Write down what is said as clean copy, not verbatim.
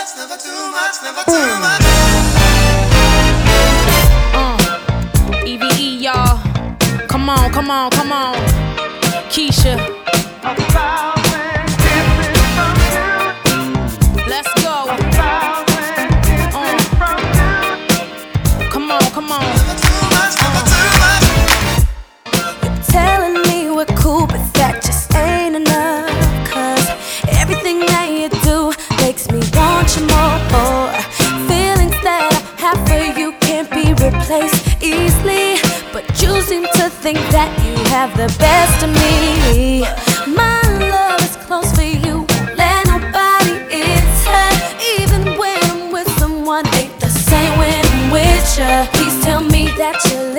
never too much, never too much. EVE, y'all. Come on, come on, come on. Keisha. Let's go. Come on, come on. Never too much, never too much. Telling me we're cool, but that just ain't enough. 'Cause everything that you do makes me want you more. Feelings that I have for you can't be replaced easily, but you seem to think that you have the best of me. My love is close for you, won't let nobody enter. Even when I'm with someone, ain't the same when I'm with you. Please tell me that you